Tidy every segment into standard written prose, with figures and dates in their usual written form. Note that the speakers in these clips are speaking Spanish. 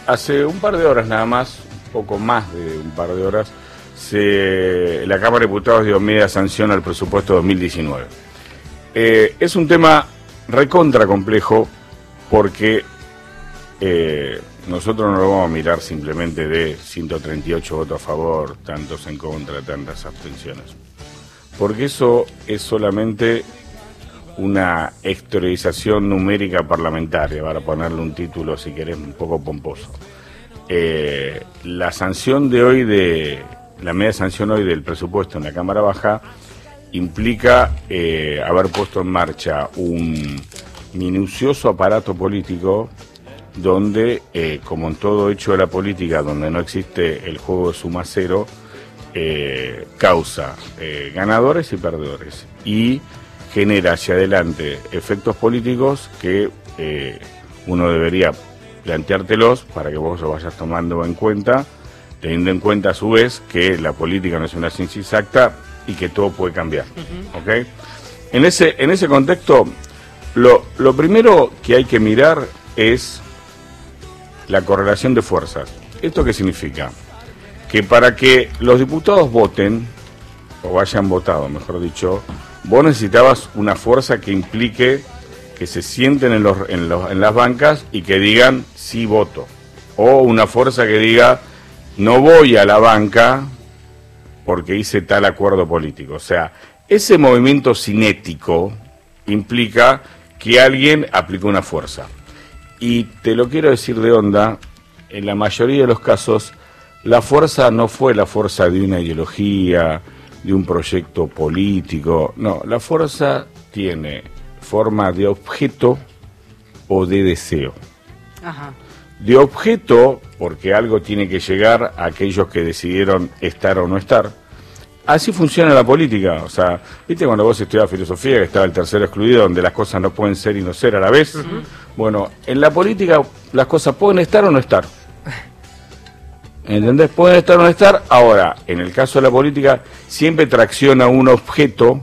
hace un par de horas nada más, poco más de un par de horas, la Cámara de Diputados dio media sanción al presupuesto 2019. Es un tema recontra complejo porque nosotros no lo vamos a mirar simplemente de 138 votos a favor, tantos en contra, tantas abstenciones. Porque eso es solamente una exteriorización numérica parlamentaria, para ponerle un título, si querés, un poco pomposo. La sanción de hoy, la media sanción hoy del presupuesto en la Cámara Baja, implica haber puesto en marcha un minucioso aparato político donde, como en todo hecho de la política, donde no existe el juego de suma cero, causa ganadores y perdedores y genera hacia adelante efectos políticos que uno debería planteártelos para que vos lo vayas tomando en cuenta, teniendo en cuenta a su vez que la política no es una ciencia exacta y que todo puede cambiar. ¿Okay? En ese contexto, lo primero que hay que mirar es la correlación de fuerzas. ¿Esto qué significa? Que para que los diputados voten, o hayan votado, mejor dicho, vos necesitabas una fuerza que implique que se sienten en las bancas y que digan sí voto. O una fuerza que diga no voy a la banca porque hice tal acuerdo político. O sea, ese movimiento cinético implica que alguien aplicó una fuerza. Y te lo quiero decir de onda, en la mayoría de los casos, la fuerza no fue la fuerza de una ideología, de un proyecto político. No, la fuerza tiene forma de objeto o de deseo. Ajá. De objeto, porque algo tiene que llegar a aquellos que decidieron estar o no estar. Así funciona la política. O sea, ¿viste cuando vos estudiabas filosofía, que estaba el tercero excluido, donde las cosas no pueden ser y no ser a la vez? Uh-huh. Bueno, en la política las cosas pueden estar o no estar. ¿Entendés? Pueden estar o no estar. Ahora, en el caso de la política, siempre tracciona un objeto,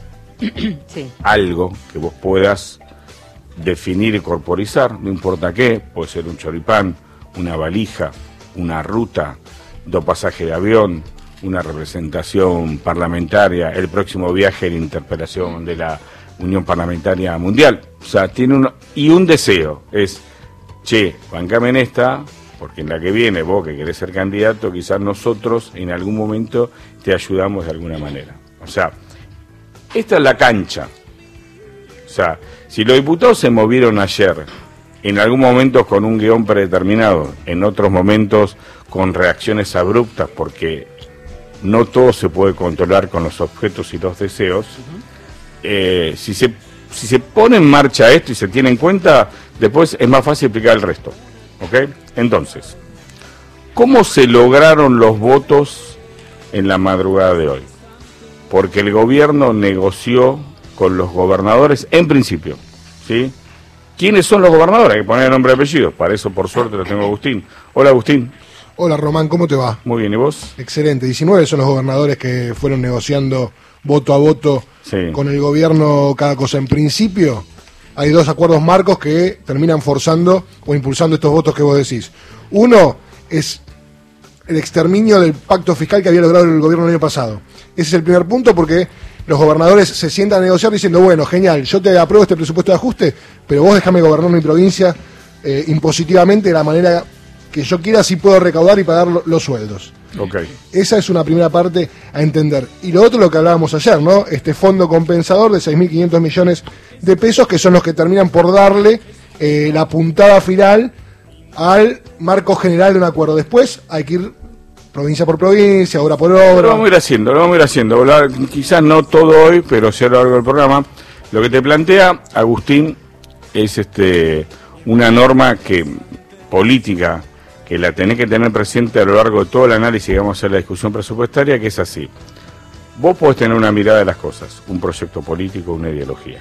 sí, algo que vos puedas definir y corporizar, no importa qué, puede ser un choripán, una valija, una ruta, 2 pasajes de avión, una representación parlamentaria, el próximo viaje de interpelación de la Unión Parlamentaria Mundial. O sea, tiene un deseo, es, che, bancame en esta, porque en la que viene, vos que querés ser candidato, quizás nosotros en algún momento te ayudamos de alguna manera. O sea, esta es la cancha. O sea, si los diputados se movieron ayer, en algún momento con un guión predeterminado, en otros momentos con reacciones abruptas, porque no todo se puede controlar con los objetos y los deseos, si se pone en marcha esto y se tiene en cuenta, después es más fácil explicar el resto. ¿Ok? Entonces, ¿cómo se lograron los votos en la madrugada de hoy? Porque el gobierno negoció con los gobernadores en principio, ¿sí? ¿Quiénes son los gobernadores? Hay que poner nombre y apellido. Para eso, por suerte, lo tengo a Agustín. Hola, Agustín. Hola, Román, ¿cómo te va? Muy bien, ¿y vos? Excelente. 19 son los gobernadores que fueron negociando voto a voto, sí, con el gobierno cada cosa. En principio, hay 2 acuerdos marcos que terminan forzando o impulsando estos votos que vos decís. Uno es el exterminio del pacto fiscal que había logrado el gobierno el año pasado. Ese es el primer punto, porque los gobernadores se sientan a negociar diciendo, bueno, genial, yo te apruebo este presupuesto de ajuste, pero vos déjame gobernar mi provincia impositivamente de la manera que yo quiera, si puedo recaudar y pagar los sueldos. Okay. Esa es una primera parte a entender. Y lo otro, lo que hablábamos ayer, ¿no? Este fondo compensador de 6.500 millones de pesos, que son los que terminan por darle la puntada final al marco general de un acuerdo. Después hay que ir provincia por provincia, obra por obra. Lo vamos a ir haciendo. Quizás no todo hoy, pero sí a lo largo del programa. Lo que te plantea Agustín es una norma política que la tenés que tener presente a lo largo de todo el análisis que vamos a hacer la discusión presupuestaria, que es así. Vos podés tener una mirada de las cosas, un proyecto político, una ideología,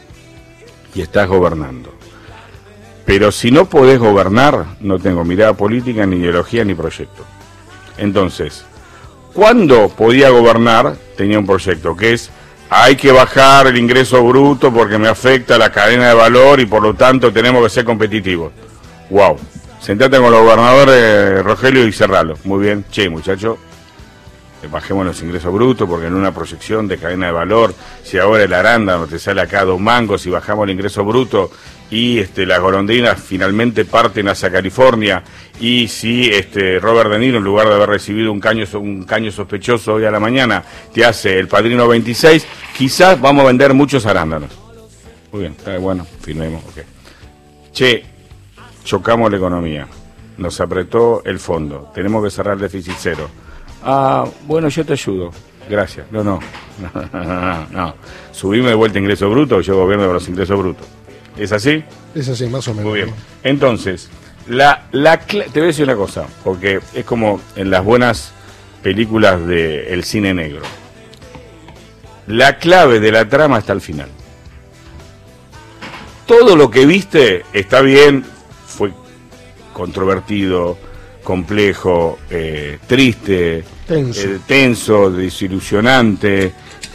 y estás gobernando. Pero si no podés gobernar, no tengo mirada política, ni ideología, ni proyecto. Entonces, ¿cuándo podía gobernar? Tenía un proyecto, que es, hay que bajar el ingreso bruto porque me afecta la cadena de valor y por lo tanto tenemos que ser competitivos. ¡Wow! sentate con los gobernadores Rogelio y cerralo. Muy bien, che, muchacho, bajemos los ingresos brutos, porque en una proyección de cadena de valor, si ahora el arándano te sale acá 2 mangos, si bajamos el ingreso bruto y las golondrinas finalmente parten hacia California, y si Robert De Niro, en lugar de haber recibido un caño sospechoso hoy a la mañana, te hace el padrino 26, quizás vamos a vender muchos arándanos. Muy bien, está bueno, firmemos, ok. Che, chocamos la economía, nos apretó el fondo, tenemos que cerrar el déficit cero. Ah, bueno, yo te ayudo. Gracias. No. Subime de vuelta ingreso bruto, yo gobierno con los ingresos brutos. ¿Es así? Es así, más o menos. Muy bien. Entonces, te voy a decir una cosa, porque es como en las buenas películas del cine negro. La clave de la trama está al final. Todo lo que viste está bien, fue controvertido, complejo, triste, tenso, desilusionante,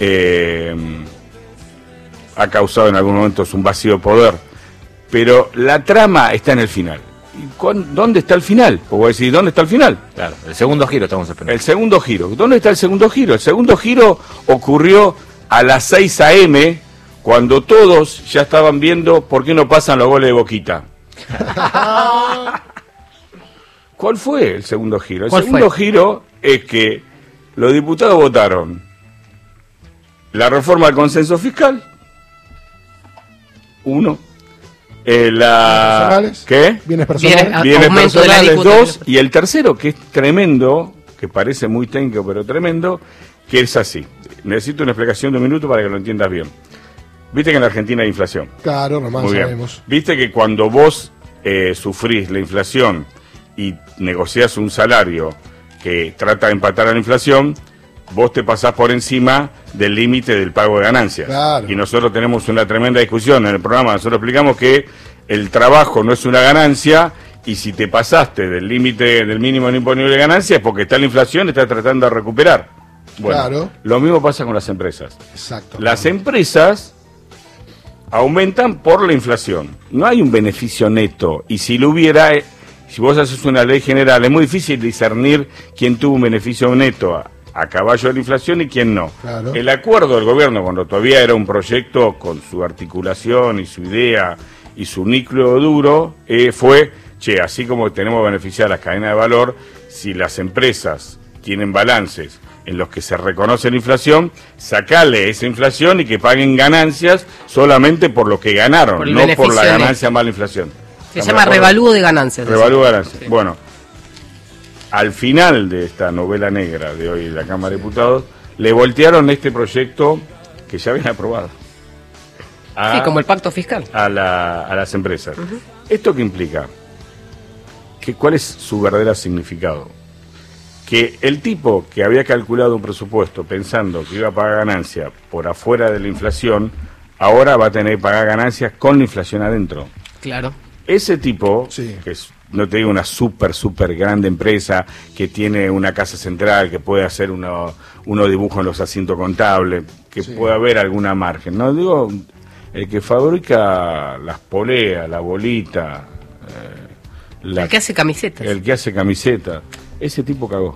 ha causado en algunos momentos un vacío de poder, pero la trama está en el final. ¿Dónde está el final? O voy a decir, ¿dónde está el final? Claro, el segundo giro estamos esperando. El segundo giro. ¿Dónde está el segundo giro? El segundo giro ocurrió a las 6 a.m., cuando todos ya estaban viendo por qué no pasan los goles de Boquita. ¿Cuál fue el segundo giro? El segundo giro es que los diputados votaron la reforma del consenso fiscal, uno, ¿qué? Bienes personales. Bienes personales, 2, y el tercero, que es tremendo, que parece muy técnico, pero tremendo, que es así. Necesito una explicación de un minuto para que lo entiendas bien. Viste que en la Argentina hay inflación. Claro, nomás sabemos. Viste que cuando vos sufrís la inflación y negociás un salario que trata de empatar a la inflación, vos te pasás por encima del límite del pago de ganancias. Claro. Y nosotros tenemos una tremenda discusión en el programa. Nosotros explicamos que el trabajo no es una ganancia, y si te pasaste del límite del mínimo no imponible de ganancias es porque está la inflación y estás tratando de recuperar. Bueno, claro. Lo mismo pasa con las empresas. Exacto. Las empresas aumentan por la inflación. No hay un beneficio neto, y si lo hubiera, si vos haces una ley general, es muy difícil discernir quién tuvo un beneficio neto a caballo de la inflación y quién no. Claro. El acuerdo del gobierno, cuando todavía era un proyecto con su articulación y su idea y su núcleo duro, fue, así como tenemos beneficiar las cadenas de valor, si las empresas tienen balances en los que se reconoce la inflación, sacarle esa inflación y que paguen ganancias solamente por lo que ganaron, no por la ganancia más la inflación. Se llama revalúo de ganancias. Revalúo de ganancias. Sí. Bueno, al final de esta novela negra de hoy de la Cámara de Diputados, le voltearon este proyecto que ya habían aprobado. Sí, como el pacto fiscal. A las empresas. ¿Esto qué implica? ¿Cuál es su verdadero significado? Que el tipo que había calculado un presupuesto pensando que iba a pagar ganancia por afuera de la inflación, ahora va a tener que pagar ganancias con la inflación adentro. Claro. Ese tipo, sí, que es, no te digo una súper grande empresa, que tiene una casa central, que puede hacer unos dibujos en los asientos contables, que sí, puede haber alguna margen. No digo el que fabrica las poleas, la bolita, el que hace camisetas. El que hace camisetas. Ese tipo cagó.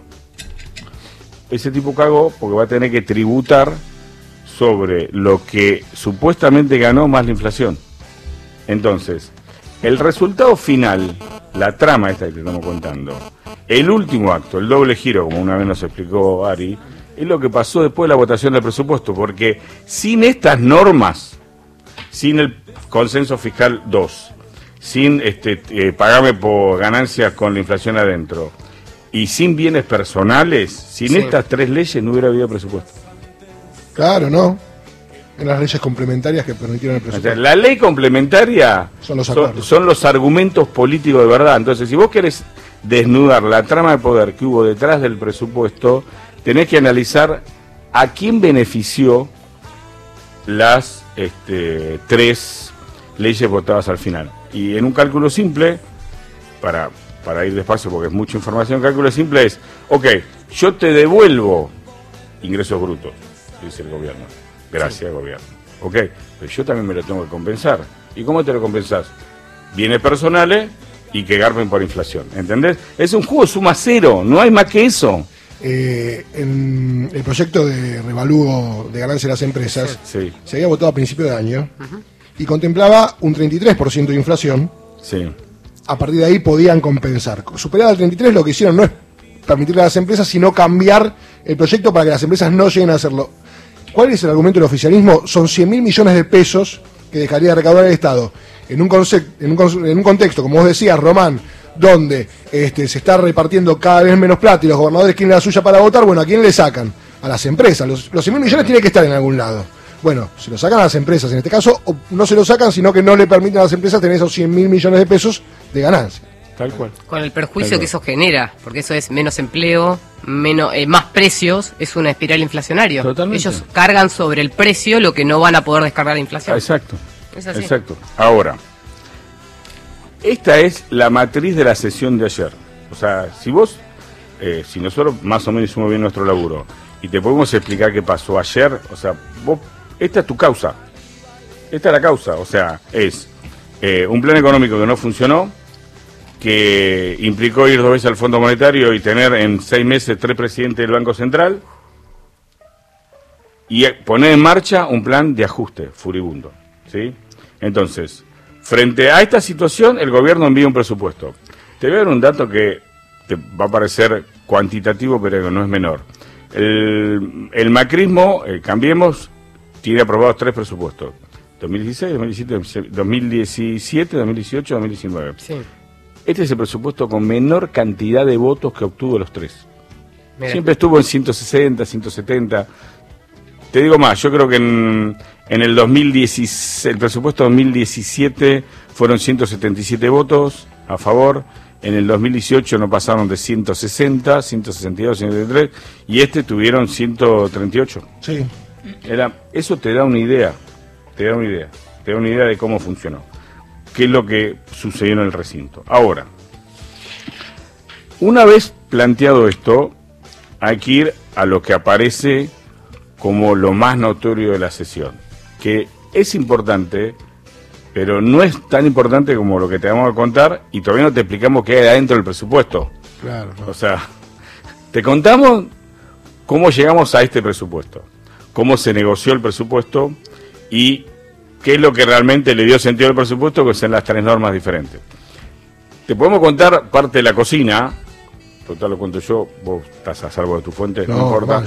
Ese tipo cagó porque va a tener que tributar sobre lo que supuestamente ganó más la inflación. Entonces, el resultado final, la trama esta que te estamos contando, el último acto, el doble giro, como una vez nos explicó Ari, es lo que pasó después de la votación del presupuesto, porque sin estas normas, sin el consenso fiscal 2, sin pagarme por ganancias con la inflación adentro, y sin bienes personales, sin estas tres leyes no hubiera habido presupuesto. Claro, ¿no? En las leyes complementarias que permitieron el presupuesto. La ley complementaria son los argumentos políticos de verdad. Entonces, si vos querés desnudar la trama de poder que hubo detrás del presupuesto, tenés que analizar a quién benefició las tres leyes votadas al final. Y en un cálculo simple, para ir despacio porque es mucha información, cálculo simple es, ok, yo te devuelvo ingresos brutos, dice el gobierno. Gracias, sí, gobierno. Ok, pero yo también me lo tengo que compensar. ¿Y cómo te lo compensás? Bienes personales y que garpen por inflación, ¿entendés? Es un juego suma cero, no hay más que eso. En el proyecto de revalúo de ganancias de las empresas se había votado a principio de año y contemplaba un 33% de inflación. Sí. A partir de ahí podían compensar. Superado el 33, lo que hicieron no es permitirle a las empresas, sino cambiar el proyecto para que las empresas no lleguen a hacerlo. ¿Cuál es el argumento del oficialismo? Son 100.000 millones de pesos que dejaría de recaudar el Estado. En un contexto, como vos decías, Román, donde se está repartiendo cada vez menos plata y los gobernadores quieren la suya para votar, bueno, ¿a quién le sacan? A las empresas. Los 100.000 millones tienen que estar en algún lado. Bueno, se lo sacan a las empresas en este caso, o no se lo sacan, sino que no le permiten a las empresas tener esos 100.000 millones de pesos de ganancia. Tal cual. Con el perjuicio que eso genera, porque eso es menos empleo, más precios, es una espiral inflacionaria. Totalmente. Ellos cargan sobre el precio lo que no van a poder descargar la inflación. Exacto. Es así. Exacto. Ahora, esta es la matriz de la sesión de ayer. O sea, si nosotros más o menos hicimos bien nuestro laburo y te podemos explicar qué pasó ayer, o sea, esta es tu causa. Esta es la causa. O sea, es un plan económico que no funcionó, que implicó ir 2 veces al Fondo Monetario y tener en 6 meses 3 presidentes del Banco Central y poner en marcha un plan de ajuste furibundo, ¿sí? Entonces, frente a esta situación, el gobierno envía un presupuesto. Te voy a dar un dato que te va a parecer cuantitativo, pero que no es menor. El macrismo, Cambiemos, tiene aprobados 3 presupuestos. 2016, 2017, 2018, 2019. Sí. Este es el presupuesto con menor cantidad de votos que obtuvo los 3. Mira. Siempre estuvo en 160, 170. Te digo más, yo creo que en el 2016, el presupuesto 2017 fueron 177 votos a favor, en el 2018 no pasaron de 160, 162, 173, y tuvieron 138. Sí. Eso te da una idea, te da una idea de cómo funcionó, qué es lo que sucedió en el recinto. Ahora, una vez planteado esto, hay que ir a lo que aparece como lo más notorio de la sesión, que es importante, pero no es tan importante como lo que te vamos a contar, y todavía no te explicamos qué hay adentro del presupuesto. Claro. O sea, te contamos cómo llegamos a este presupuesto, cómo se negoció el presupuesto y qué es lo que realmente le dio sentido al presupuesto, que son las 3 normas diferentes. Te podemos contar parte de la cocina. Total, lo cuento yo, vos estás a salvo de tu fuente, no importa.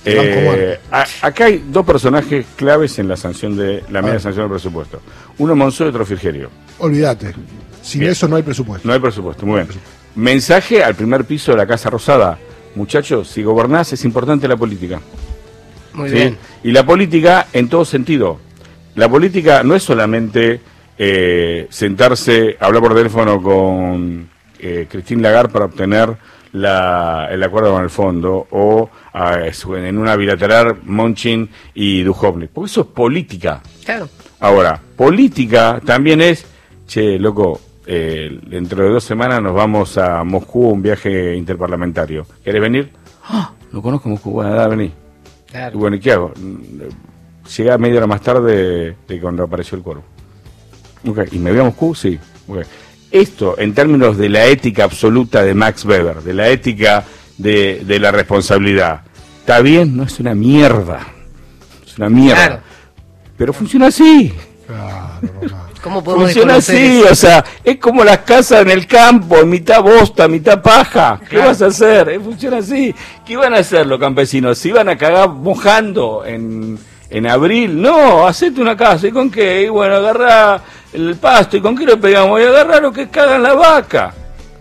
Acá hay 2 personajes claves en la sanción de la media sanción del presupuesto. Uno Monzó y otro Frigerio. Olvídate, sin eso no hay presupuesto. No hay presupuesto, muy bien. Mensaje al primer piso de la Casa Rosada. Muchachos, si gobernás es importante la política. Muy bien. Y la política en todo sentido. La política no es solamente sentarse, hablar por teléfono con Christine Lagarde para obtener el acuerdo con el fondo, o en una bilateral Monchin y Duhovne, porque eso es política. Claro. Ahora, política también es, che, loco, dentro de 2 semanas nos vamos a Moscú, un viaje interparlamentario. ¿Querés venir? Lo conozco Moscú, bueno, dale, vení. Claro. Y bueno, ¿y qué hago? Llegué a media hora más tarde de cuando apareció el cuervo. Okay. ¿Y me voy a Moscú? Sí. Okay. Esto, en términos de la ética absoluta de Max Weber, de la ética de la responsabilidad, ¿está bien? No es una mierda. Es una mierda. Claro. Pero funciona así. Claro, ¿Cómo podemos funciona así, eso? O sea, es como las casas en el campo, mitad bosta, mitad paja. ¿Qué vas a hacer? Funciona así. ¿Qué iban a hacer los campesinos? ¿Se iban a cagar mojando en abril? No, hacete una casa. ¿Y con qué? Y bueno, agarrá el pasto. ¿Y con qué lo pegamos? Y agarrá lo que cagan la vaca.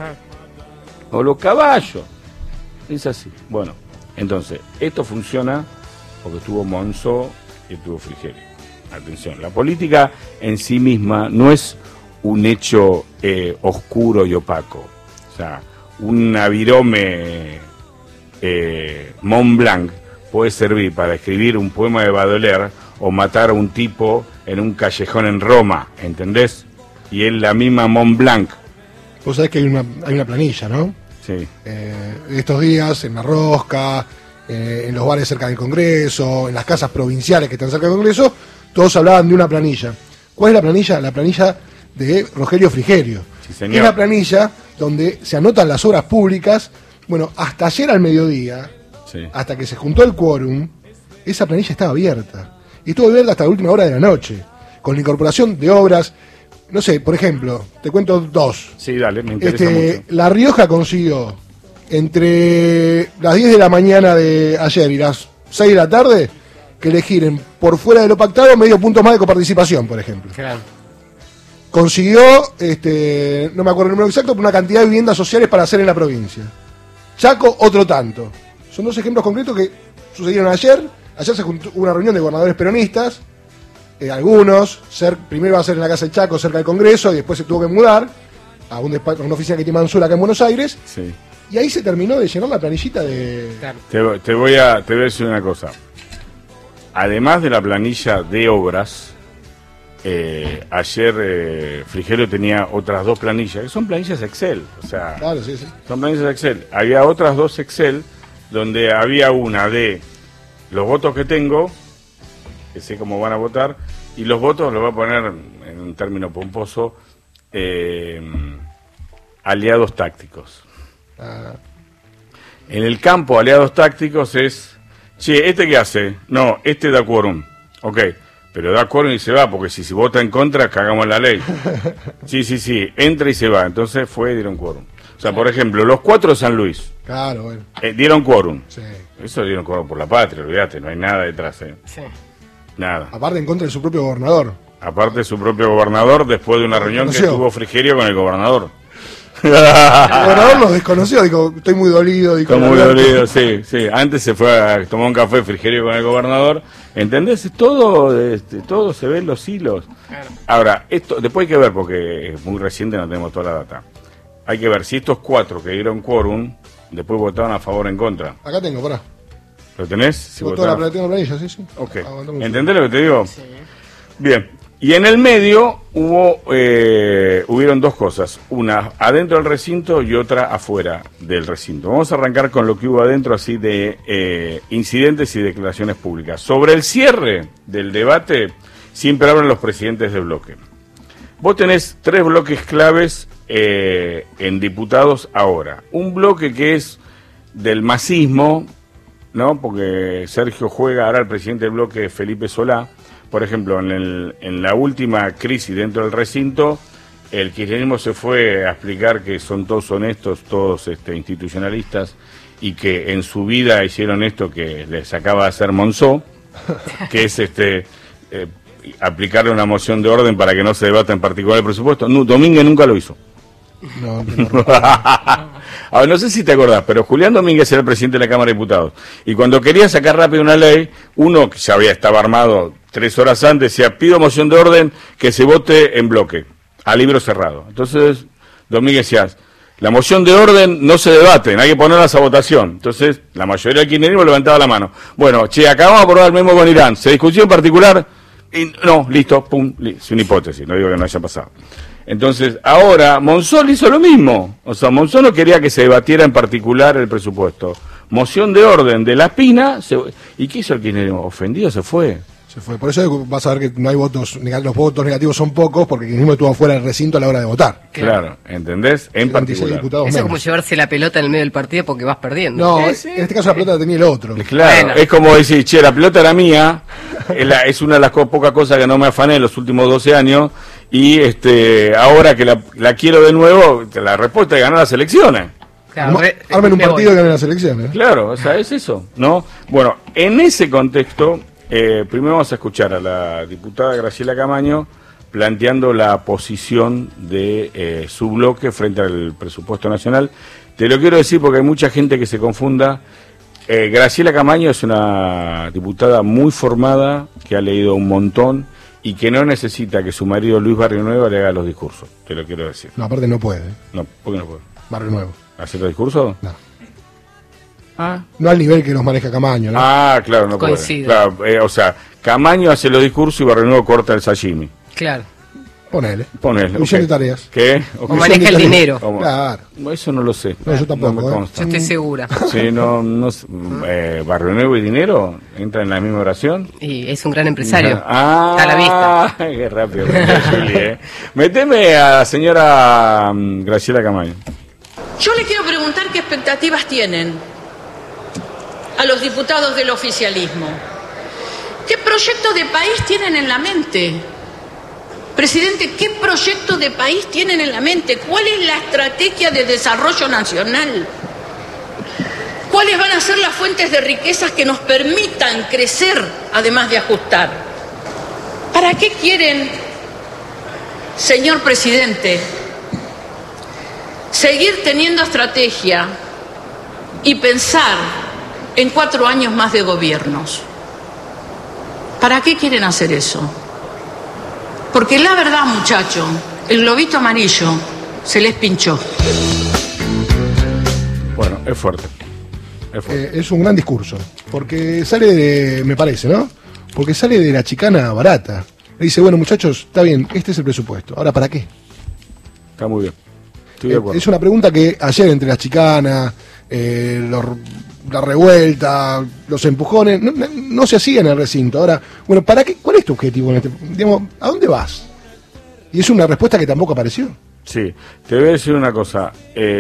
O los caballos. Es así. Bueno, entonces, esto funciona porque estuvo Monzó y estuvo Frigerio. Atención, la política en sí misma no es un hecho oscuro y opaco. O sea, un avirome Mont Blanc puede servir para escribir un poema de Baudelaire o matar a un tipo en un callejón en Roma, ¿entendés? Y es la misma Mont Blanc. Vos sabés que hay una planilla, ¿no? Sí. Estos días, en La Rosca, en los bares cerca del Congreso, en las casas provinciales que están cerca del Congreso, todos hablaban de una planilla. ¿Cuál es la planilla? La planilla de Rogelio Frigerio. Sí, señor. Es la planilla donde se anotan las obras públicas. Bueno, hasta ayer al mediodía, hasta que se juntó el quórum, esa planilla estaba abierta. Y estuvo abierta hasta la última hora de la noche, con la incorporación de obras. No sé, por ejemplo, te cuento dos. Sí, dale, me interesa mucho. La Rioja consiguió entre las 10 de la mañana de ayer y las 6 de la tarde que elegir por fuera de lo pactado medio punto más de coparticipación, por ejemplo. Claro. Consiguió, no me acuerdo el número exacto, pero una cantidad de viviendas sociales para hacer en la provincia. Chaco, otro tanto. Son dos ejemplos concretos que sucedieron ayer. Ayer se juntó una reunión de gobernadores peronistas. Algunos, primero va a ser en la Casa del Chaco, cerca del Congreso, y después se tuvo que mudar a una oficina que tiene Mansura acá en Buenos Aires. Sí. Y ahí se terminó de llenar la planillita de... Claro. Te voy a decir una cosa. Además de la planilla de obras, ayer Frigerio tenía otras dos planillas, que son planillas Excel. O sea, claro, sí. Son planillas Excel. Había otras dos Excel donde había una de los votos que tengo, que sé cómo van a votar, y los votos los voy a poner en un término pomposo, aliados tácticos. En el campo aliados tácticos es, che, ¿este qué hace? No, este da quórum. Ok, pero da quórum y se va, porque si vota en contra, cagamos la ley. Sí, entra y se va. Entonces dieron quórum. O sea, por ejemplo, los 4 de San Luis. Claro, bueno. Dieron quórum. Sí. Eso dieron quórum por la patria, olvídate, no hay nada detrás. Sí. Nada. Aparte en contra de su propio gobernador. Aparte de su propio gobernador, después de una reunión que tuvo Frigerio con el gobernador. El gobernador nos desconoció, dijo, estoy muy dolido. Estoy muy dolido, sí. Antes se fue a tomar un café Frigerio con el gobernador. ¿Entendés? Todo se ve en los hilos. Claro. Ahora, esto después hay que ver, porque es muy reciente, no tenemos toda la data. Hay que ver si estos 4 que dieron quórum, después votaron a favor o en contra. Acá tengo, pará. ¿Lo tenés? Si tengo la planilla, sí. Ok. ¿Entendés lo que te digo? Sí. Bien. Y en el medio hubieron dos cosas, una adentro del recinto y otra afuera del recinto. Vamos a arrancar con lo que hubo adentro, así de incidentes y declaraciones públicas. Sobre el cierre del debate, siempre hablan los presidentes de bloque. Vos tenés 3 bloques claves en diputados ahora. Un bloque que es del masismo, ¿no? Porque Sergio juega, ahora el presidente del bloque es Felipe Solá. Por ejemplo, en la última crisis dentro del recinto, el kirchnerismo se fue a explicar que son todos honestos, todos institucionalistas, y que en su vida hicieron esto que les acaba de hacer Monzó, que es aplicarle una moción de orden para que no se debata en particular el presupuesto. No, Domínguez nunca lo hizo. No. Ahora, no sé si te acordás, pero Julián Domínguez era el presidente de la Cámara de Diputados. Y cuando quería sacar rápido una ley, uno que ya estaba armado 3 horas antes, decía, pido moción de orden que se vote en bloque, a libro cerrado. Entonces, Domínguez decía, la moción de orden no se debate, hay que ponerlas a votación. Entonces, la mayoría del kirchnerismo levantaba la mano. Bueno, acabamos de aprobar el mismo con Irán. ¿Se discutió en particular? Y, no, listo, pum, es una hipótesis, no digo que no haya pasado. Entonces, ahora, Monzó hizo lo mismo. O sea, Monzó no quería que se debatiera en particular el presupuesto. Moción de orden de la Espina, ¿y qué hizo el kirchnerismo? Ofendido se fue. Por eso vas a ver que no hay votos, los votos negativos son pocos, porque el kirchnerismo estuvo fuera del recinto a la hora de votar. Claro, ¿entendés? En particular. Eso es como llevarse la pelota en el medio del partido porque vas perdiendo. No, en este caso la pelota la tenía el otro. Claro, bueno. Es como decir, che, la pelota era mía, es una de las pocas cosas que no me afané en los últimos 12 años, y ahora que la quiero de nuevo, la respuesta es ganar las elecciones. Claro, armen un partido y ganen las elecciones. Claro, o sea, es eso, ¿no? Bueno, en ese contexto, primero vamos a escuchar a la diputada Graciela Camaño planteando la posición de su bloque frente al presupuesto nacional. Te lo quiero decir porque hay mucha gente que se confunda. Graciela Camaño es una diputada muy formada, que ha leído un montón y que no necesita que su marido Luis Barrionueva le haga los discursos. Te lo quiero decir. No, aparte no puede. No, ¿por qué no puede? Barrionueva. ¿Hacer los discursos? No. No al nivel que los maneja Camaño, ¿no? Claro, no coincide. Puede. Claro, o sea, Camaño hace los discursos y Barrionueva corta el sashimi. Claro. Ponele. División de tareas. ¿Qué? O maneja el dinero. Claro. Eso no lo sé. No, yo tampoco. No me consta. Yo estoy segura. Sí, Barrio Nuevo y dinero entran en la misma oración. Y es un gran empresario. Está a la vista. Qué rápido. Juli, Meteme a la señora Graciela Camaño. Yo le quiero preguntar qué expectativas tienen a los diputados del oficialismo. ¿Qué proyecto de país tienen en la mente? Presidente, ¿qué proyecto de país tienen en la mente? ¿Cuál es la estrategia de desarrollo nacional? ¿Cuáles van a ser las fuentes de riquezas que nos permitan crecer, además de ajustar? ¿Para qué quieren, señor presidente, seguir teniendo estrategia y pensar en 4 años más de gobiernos? ¿Para qué quieren hacer eso? Porque la verdad, muchacho, el globito amarillo se les pinchó. Bueno, es fuerte. Es un gran discurso. Porque sale de, me parece, ¿no? Porque sale de la chicana barata. Le dice, bueno, muchachos, está bien, este es el presupuesto. Ahora, ¿para qué? Está muy bien. Estoy de acuerdo. Es una pregunta que ayer entre la chicana, la revuelta, los empujones, no se hacía en el recinto. Ahora, bueno, ¿para qué? ¿Cuál es tu objetivo? Digamos, ¿a dónde vas? Y es una respuesta que tampoco apareció. Sí, te voy a decir una cosa.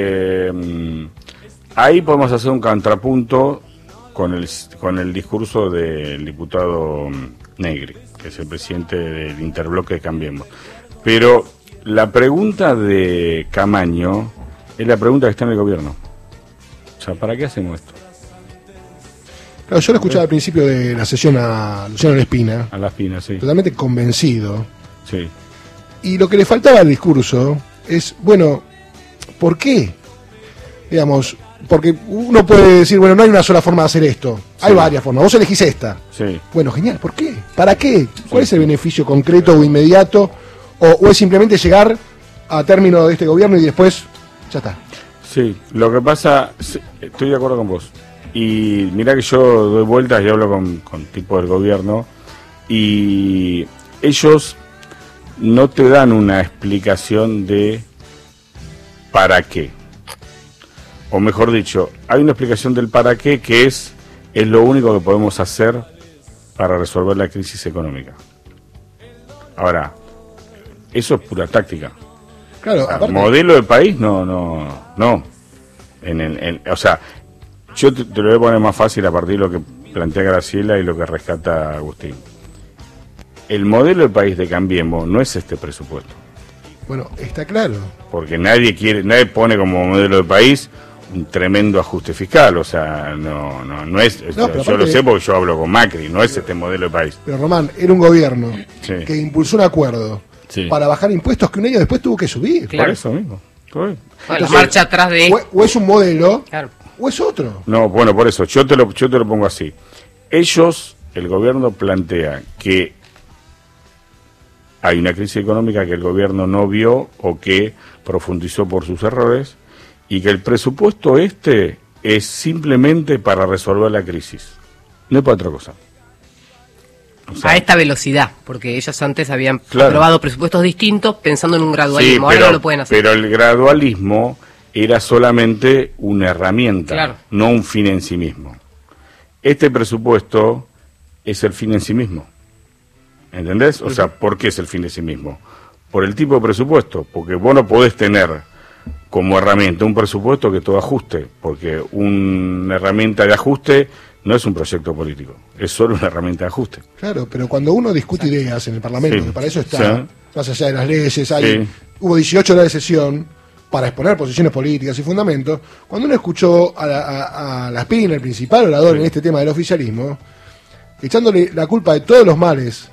Ahí podemos hacer un contrapunto con el discurso del diputado Negri, que es el presidente del Interbloque de Cambiemos. Pero la pregunta de Camaño es la pregunta que está en el gobierno. O sea, ¿para qué hacemos esto? Claro, yo lo escuchaba al principio de la sesión a Luciano Lespina. A la Espina, sí. Totalmente convencido. Sí. Y lo que le faltaba al discurso es, bueno, ¿por qué? Digamos, porque uno puede decir, bueno, no hay una sola forma de hacer esto. Sí. Hay varias formas. Vos elegís esta. Sí. Bueno, genial. ¿Por qué? ¿Para qué? ¿Cuál es el beneficio concreto o inmediato? ¿O es simplemente llegar a término de este gobierno y después ya está? Sí, lo que pasa, estoy de acuerdo con vos. Y mirá que yo doy vueltas y hablo con tipos del gobierno y ellos no te dan una explicación de para qué. O mejor dicho, hay una explicación del para qué que es lo único que podemos hacer para resolver la crisis económica. Ahora, eso es pura táctica. Claro, aparte, modelo de país, no. O sea, yo te lo voy a poner más fácil a partir de lo que plantea Graciela y lo que rescata Agustín. El modelo de país de Cambiemos no es este presupuesto. Bueno, está claro. Porque nadie pone como modelo de país un tremendo ajuste fiscal, o sea, no es, yo lo sé porque yo hablo con Macri, no es este modelo de país. Pero Román, era un gobierno que impulsó un acuerdo para bajar impuestos que un año después tuvo que subir. Claro. Por eso mismo. Entonces, la marcha atrás de... O es un modelo, o es otro. No, bueno, por eso, yo te lo pongo así. El gobierno plantea que hay una crisis económica que el gobierno no vio o que profundizó por sus errores y que el presupuesto es simplemente para resolver la crisis, no es para otra cosa. O sea, a esta velocidad, porque ellos antes habían aprobado presupuestos distintos pensando en un gradualismo, ahora no lo pueden hacer. Pero el gradualismo era solamente una herramienta, no un fin en sí mismo. Este presupuesto es el fin en sí mismo, ¿entendés? O sea, ¿por qué es el fin en sí mismo? Por el tipo de presupuesto, porque vos no podés tener como herramienta un presupuesto que todo ajuste, porque una herramienta de ajuste no es un proyecto político, es solo una herramienta de ajuste. Claro, pero cuando uno discute ideas en el Parlamento, que para eso está, más allá de las leyes, hubo 18 horas de sesión para exponer posiciones políticas y fundamentos, cuando uno escuchó a la Espina, el principal orador en este tema del oficialismo, echándole la culpa de todos los males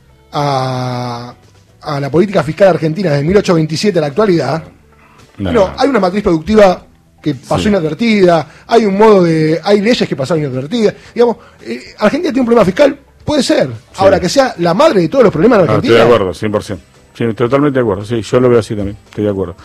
a la política fiscal argentina desde 1827 a la actualidad, hay una matriz productiva que pasó inadvertida, hay leyes que pasaron inadvertidas. Digamos, Argentina tiene un problema fiscal, puede ser. Ahora, que sea la madre de todos los problemas de Argentina. Estoy de acuerdo, 100%. Sí, totalmente de acuerdo, sí, yo lo veo así también, estoy de acuerdo.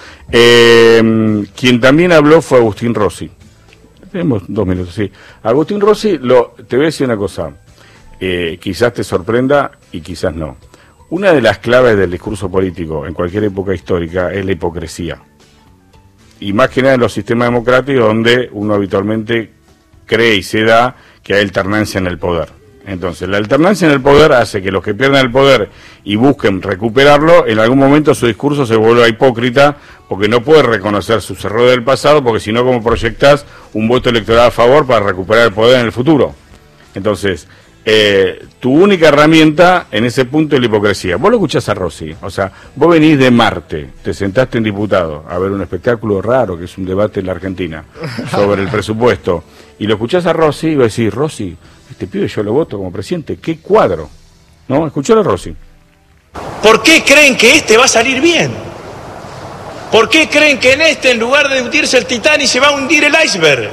Quien también habló fue Agustín Rossi. Tenemos 2 minutos, sí. Agustín Rossi, te voy a decir una cosa, quizás te sorprenda y quizás no. Una de las claves del discurso político en cualquier época histórica es la hipocresía. Y más que nada en los sistemas democráticos donde uno habitualmente cree y se da que hay alternancia en el poder. Entonces, la alternancia en el poder hace que los que pierdan el poder y busquen recuperarlo, en algún momento su discurso se vuelva hipócrita porque no puede reconocer sus errores del pasado, porque si no, ¿cómo proyectás un voto electoral a favor para recuperar el poder en el futuro? Entonces, tu única herramienta en ese punto es la hipocresía. Vos lo escuchás a Rossi, o sea, vos venís de Marte, te sentaste en diputado a ver un espectáculo raro que es un debate en la Argentina sobre el presupuesto, y lo escuchás a Rossi y vos decís, Rossi, este pibe yo lo voto como presidente, qué cuadro, ¿no? Escuchalo a Rossi. ¿Por qué creen que este va a salir bien? ¿Por qué creen que en este, en lugar de hundirse el Titanic, se va a hundir el iceberg?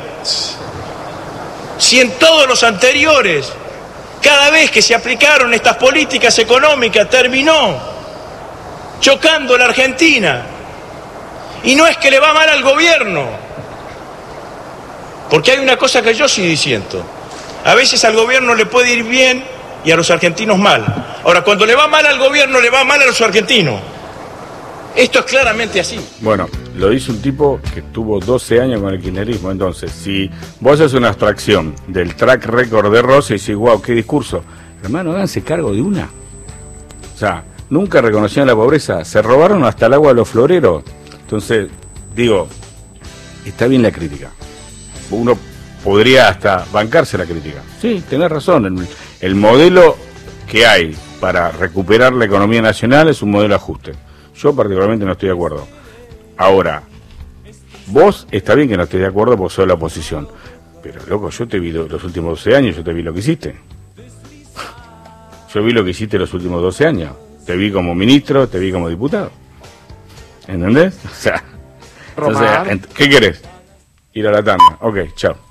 Si en todos los anteriores, cada vez que se aplicaron estas políticas económicas, terminó chocando la Argentina. Y no es que le va mal al gobierno, porque hay una cosa que yo sí diciendo. A veces al gobierno le puede ir bien y a los argentinos mal. Ahora, cuando le va mal al gobierno, le va mal a los argentinos. Esto es claramente así. Bueno, lo dice un tipo que tuvo 12 años con el kirchnerismo. Entonces, si vos haces una abstracción del track record de Rossi y decís, wow, qué discurso. Hermano, háganse cargo de una. O sea, nunca reconocieron la pobreza. Se robaron hasta el agua de los floreros. Entonces, digo, está bien la crítica. Uno podría hasta bancarse la crítica. Sí, tenés razón. El modelo que hay para recuperar la economía nacional es un modelo de ajuste. Yo particularmente no estoy de acuerdo. Ahora, vos está bien que no estés de acuerdo porque sos de la oposición. Pero, loco, yo te vi los últimos 12 años, yo te vi lo que hiciste. Yo vi lo que hiciste los últimos 12 años. Te vi como ministro, te vi como diputado. ¿Entendés? O sea, entonces, ¿qué querés? Ir a la tanda. Ok, chao.